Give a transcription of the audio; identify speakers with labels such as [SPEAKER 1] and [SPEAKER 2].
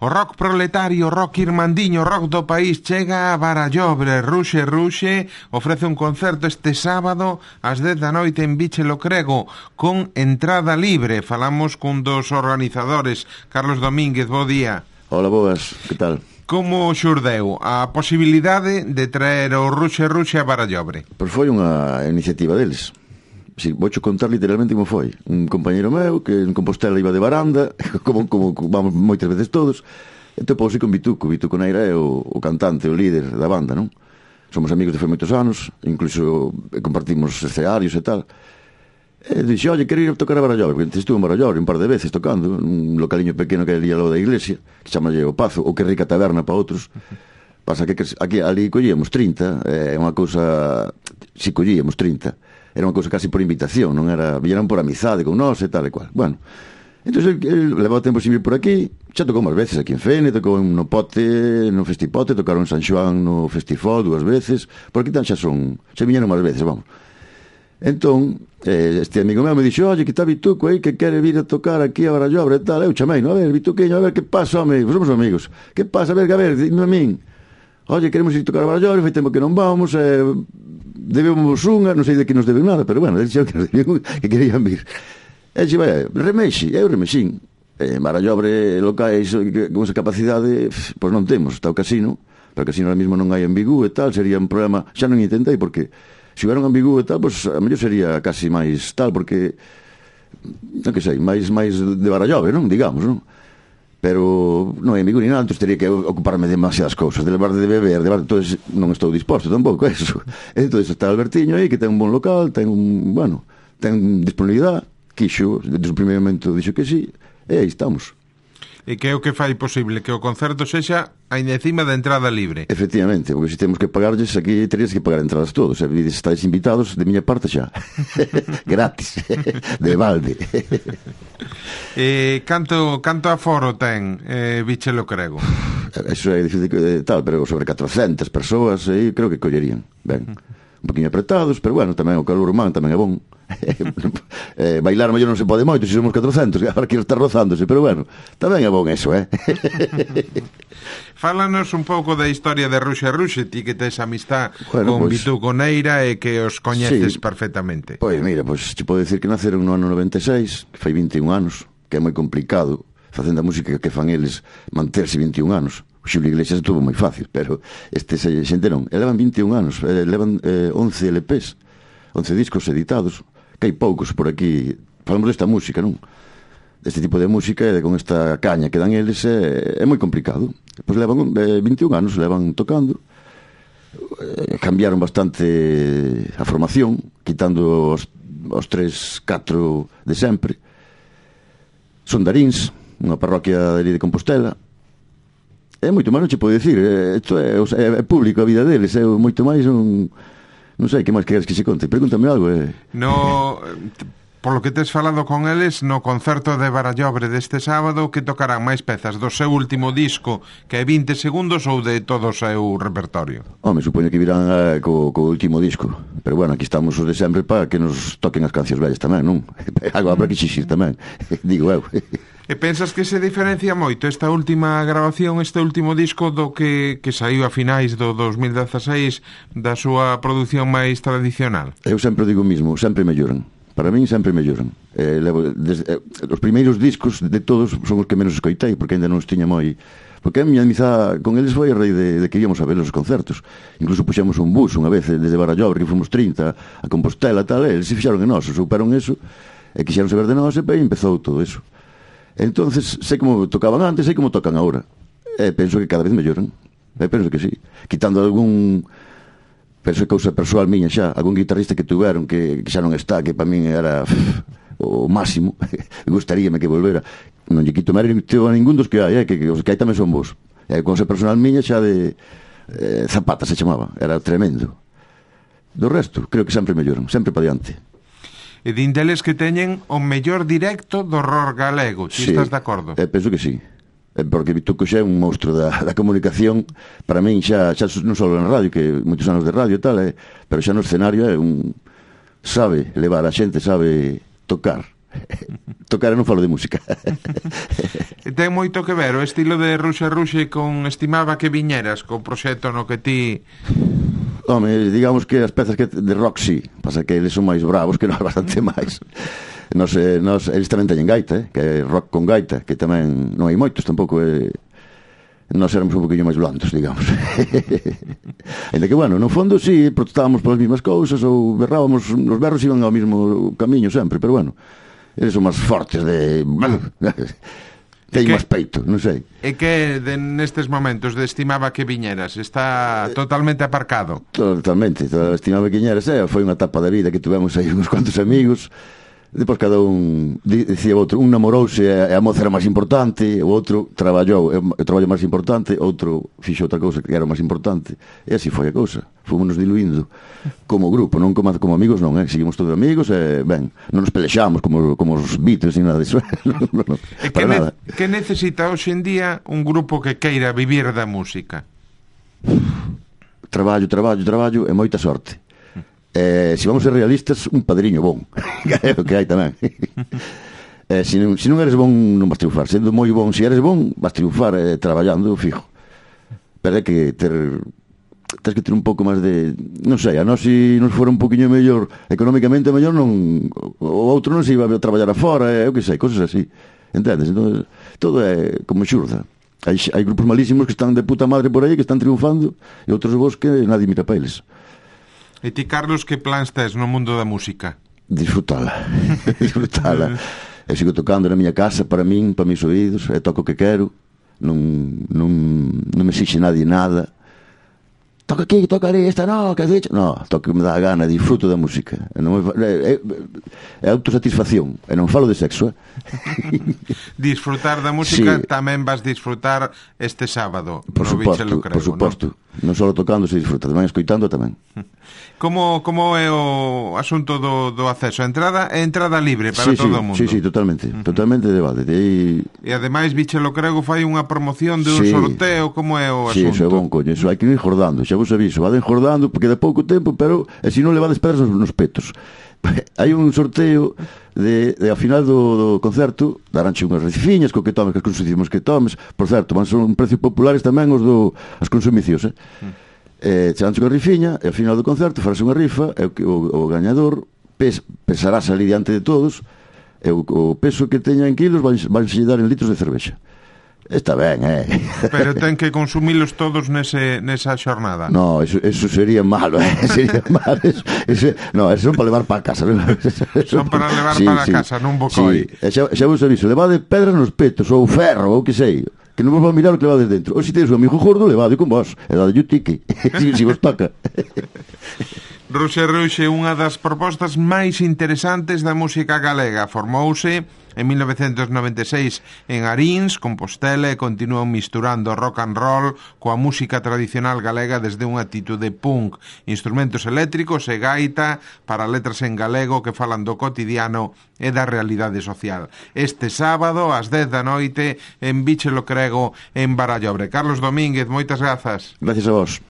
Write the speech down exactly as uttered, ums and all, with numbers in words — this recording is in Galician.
[SPEAKER 1] O rock proletario, o rock irmandiño, o rock do país chega a Barallobre. Ruxe Ruxe ofrece un concerto este sábado ás dez da noite en Viche lo Crego con entrada libre. Falamos cun dos organizadores, Carlos Domínguez. Bo día.
[SPEAKER 2] Hola, boas, que tal?
[SPEAKER 1] Como xurdeu a posibilidade de traer o Ruxe Ruxe a Barallobre?
[SPEAKER 2] Pois foi unha iniciativa deles. Si, voucho contar literalmente como foi. Un compañeiro meu que en Compostela iba de baranda, como, como vamos moitas veces todos, e topouse con Vituco. Vituco Neira é o, o cantante, o líder da banda, non? Somos amigos de foi moitos anos, incluso compartimos escenarios e tal. E dixe, oye, quero ir a tocar a Barallobre, porque estuve en Barallobre un par de veces tocando, un localiño pequeno que ali ao lado da iglesia, que chamalle o Pazo, ou que rica taberna para outros. Pasa que aquí, ali collíamos trinta, é unha cousa, si collíamos trinta, era unha cousa casi por invitación, non era, vieran por amizade con nós e tal e cual. Bueno, entón el, el levaba tempo sin vir por aquí, xa tocou máis veces aquí en Fene, tocou no Pote, no Festipote, tocaron en San Xoán no Festifol dúas veces, por aquí tan xa son, xa viñeron máis veces, vamos. Entón, eh, este amigo meu me dixo, oye, que está Vituco aí, que quere vir a tocar aquí a Barallobre e tal, eu chamei, no, a ver, Vituqueño, a ver, que pasa, home, somos amigos, que pasa, a ver, a ver, dime a min, oye, queremos ir tocar a Barallobre, fai tempo que non vamos, eh, debemos unha, non sei de que nos deben nada, pero bueno, dixeron que nos debían, que querían vir. E xe, vai, remexi, eu remexín. Eh, Barallobre locais con esa capacidade, pois non temos, está o casino, pero o casino ahora mismo non hai en Vigú e tal, sería un problema, xa non intentei, porque se hubera un ambigú e tal, pois a mellor sería casi máis tal, porque non que sei, máis máis de Barallobre, non, digamos, non? Pero non hai amigo ni nada, entón teria que ocuparme de demasiadas cousas, de levar de beber, de levar, entón non estou disposto tampouco a eso. Entón está Albertiño aí, que ten un bon local, ten un, bueno, ten disponibilidade, quixo, desde o primeiro momento dixo que sí, e aí estamos.
[SPEAKER 1] E que é o que fai posible que o concerto sexa ainda encima da entrada libre?
[SPEAKER 2] Efectivamente, porque se temos que pagarlles, aquí terías que pagar entradas todos, e estáis invitados de miña parte xa. Gratis, de balde.
[SPEAKER 1] E canto, canto aforo ten eh, Viche lo Crego?
[SPEAKER 2] Eso é difícil de tal, pero sobre catrocentas persoas aí creo que collerían. Ben, un poquinho apretados, pero bueno, tamén o calor humano tamén é bon. eh, bailar mellor non se pode moito, se somos catrocentos, agora que estar rozándose, pero bueno, tamén é bon eso, eh?
[SPEAKER 1] Fálanos un pouco da historia de Ruxe Ruxe, ti que tes amistad
[SPEAKER 2] bueno,
[SPEAKER 1] con
[SPEAKER 2] pues,
[SPEAKER 1] Vituco Neira e que os coñeces
[SPEAKER 2] sí,
[SPEAKER 1] perfectamente.
[SPEAKER 2] Pois mira, pois te podo dicir que naceron no ano noventa e seis, que fai vinte e un anos, que é moi complicado facendo a música que fan eles manterse vinte e un anos. O Xulio Iglesias estuvo moi fácil, pero este xente non, elevan vinte e un anos, elevan eh, once L Pes, once discos editados, que hai poucos por aquí. Falamos desta música, non? Deste tipo de música e con esta caña que dan eles é, é moi complicado. Pois levan eh, vinte e un anos, levan tocando, eh, cambiaron bastante a formación, quitando os, os tres, catro de sempre. Son Daríns, unha parroquia de Compostela. É moito máis, non che podo dicir, isto é, é, é público a vida deles, é moito máis un... Non sei, que máis queres que se conte? Pregúntame algo. Eh.
[SPEAKER 1] No, por lo que tes falado con eles, no concerto de Barallobre deste sábado, que tocarán máis pezas do seu último disco, que é vinte segundos, ou de todo o seu repertorio?
[SPEAKER 2] Home, supoño que virán eh, co, co último disco. Pero bueno, aquí estamos os de sempre para que nos toquen as cancións vellas tamén, non? Algo habrá que xixir tamén, digo eu.
[SPEAKER 1] E pensas que se diferencia moito esta última grabación, este último disco do que, que saiu a finais do dos mil dezaseis da súa produción máis tradicional? Eu
[SPEAKER 2] sempre digo o mismo, sempre melloran. Para min sempre melloran. Eh, levo, desde, eh, os primeiros discos de todos son os que menos escoitei, porque ainda non os tiña moi... Porque a miña amizade con eles foi a raíz de, de que íamos a ver os concertos. Incluso puxemos un bus unha vez desde Barallobre, que fomos trinta a Compostela e tal, e eles se fixaron en nós, souperon eso, e quixeron saber de nós, e aí empezou todo eso. Entonces, sei como tocaban antes, sei como tocan agora. E penso que cada vez melloran. E penso que sí. Quitando algún... Penso que cousa persoal miña xa, algún guitarrista que tuveron que, que xa non está, que para min era pff, o máximo. Gustaríame que volvera. Non lle quito mérito a ningún dos que hai, eh, que, que os que hai tamén son vos. E cousa personal miña xa de eh, Zapata se chamaba. Era tremendo. Do resto, creo que sempre melloran, sempre para diante.
[SPEAKER 1] E din deles que teñen o mellor directo do rock galego. Ti sí, estás de acordo?
[SPEAKER 2] Eh, penso que sí. Eh, porque Vituco xa é un monstro da, da comunicación. Para min xa, xa non só na radio, que moitos anos de radio e tal, eh, pero xa no escenario é un... Sabe levar a xente, sabe tocar. Tocar non falo de música.
[SPEAKER 1] Ten moito que ver o estilo de Ruxe Ruxe con Estimaba que viñeras, co proxecto no que ti...
[SPEAKER 2] Home, digamos que as pezas que de rock sí, pasa que eles son máis bravos que nós, bastante máis. Nos, eh, nos, eles tamén teñen gaita, eh, que é rock con gaita, que tamén non hai moitos tampouco, eh, nos éramos un poquinho máis blandos, digamos. Ainda que, bueno, no fondo sí, protestábamos polas mesmas cousas ou berrábamos, os berros iban ao mesmo camiño sempre, pero bueno, eles son máis fortes de... Ten máis peito, non sei.
[SPEAKER 1] E que de, nestes momentos de Estimaba que viñeras está totalmente aparcado?
[SPEAKER 2] Totalmente, Estimaba que viñeras, eh, foi unha etapa da vida que tivemos aí uns cuantos amigos. Depois cada un dicía outro, un namorouse e a moza era máis importante, o outro traballou, o traballo máis importante, outro fixo outra cousa que era máis importante, e así foi a cousa. Fomos diluindo como grupo, non como, como amigos, non, eh? Seguimos todos amigos e, ben, non nos pelexamos como, como os Beatles ni nada disso. non, non,
[SPEAKER 1] e que, ne, que necesita hoxe en día un grupo que queira vivir da música?
[SPEAKER 2] Traballo, traballo, traballo e moita sorte. Eh, se vamos ser realistas, un padriño bon é o que hai tamén. eh, se, non, se non eres bon non vas triunfar, sendo moi bon, se eres bon vas triunfar eh, traballando fijo, pero hai que ter tens que ter un pouco máis de, non sei, a nós se nos fora un poquinho mellor económicamente mellor, non, o outro non se iba a traballar afora, eh, eu que sei, cosas así, entendes? Entón, todo é como xurda. Hai, hai grupos malísimos que están de puta madre por aí, que están triunfando, e outros vos que nadie mira para eles.
[SPEAKER 1] E ti, Carlos, que plans tes no mundo da música?
[SPEAKER 2] Disfrutala. Disfrutala. Eu sigo tocando na miña casa para min, para mis oídos, e toco o que quero, non, non, non me exixe nadie nada. Toca aquí, toca ali, esta no, que has dicho? No, toco que me dá a gana, disfruto da música. Non é, é, é autosatisfacción, e non falo de sexo, eh?
[SPEAKER 1] Disfrutar da música, sí. Tamén vas disfrutar este sábado.
[SPEAKER 2] Por suposto, por suposto. Non, non só tocando se disfruta, tamén escoitando tamén.
[SPEAKER 1] Como, como é o asunto do, do acceso? A entrada é entrada libre para
[SPEAKER 2] sí,
[SPEAKER 1] todo
[SPEAKER 2] sí,
[SPEAKER 1] o mundo?
[SPEAKER 2] Sí, sí, totalmente, uh-huh. Totalmente de balde. E,
[SPEAKER 1] e ademais, Bichelo Crego fai unha promoción de un
[SPEAKER 2] sí.
[SPEAKER 1] sorteo, como é o
[SPEAKER 2] sí,
[SPEAKER 1] asunto?
[SPEAKER 2] Sí, iso é bon, coño, iso hai que ir jordando, xa vos aviso, vaden jordando, porque de pouco tempo, pero e se non levades pedras nos, nos petos. Hai un sorteo de, de a final do, do concerto, daranche unhas recifiñas co que tomes, que as consumimos que tomes, por certo, van son precios populares tamén os do as consumicións, eh? Mm. Eh, cheganche unha rifiña e ao final do concerto farase unha rifa e o, o, o gañador pes, pesarás ali diante de todos e o, o peso que teña en kilos van, van se dar en litros de cervexa. Está ben, eh?
[SPEAKER 1] Pero ten que consumilos todos nese, nesa xornada.
[SPEAKER 2] No, eso, eso sería malo, eh? Sería malo. Eso, eso, no, eso son para levar para casa.
[SPEAKER 1] Son para levar sí, para sí. casa, non bocoi.
[SPEAKER 2] Sí. Xa, xa vos aviso, levade pedras nos petos ou ferro, ou que sei, que non vos van mirar o que levades dentro. Ou se tedes un amigo gordo, levade con vos. E dade o tique. si, si vos toca.
[SPEAKER 1] Ruxe Ruxe, unha das propostas máis interesantes da música galega. Formouse en mil novecentos noventa e seis en Arins, Compostela, e continuou misturando rock and roll coa música tradicional galega desde unha atitude punk, instrumentos eléctricos e gaita para letras en galego que falan do cotidiano e da realidade social. Este sábado, ás dez da noite, en Bichelo Crego, en Barallobre. Carlos Domínguez, moitas grazas.
[SPEAKER 2] Gracias a vos.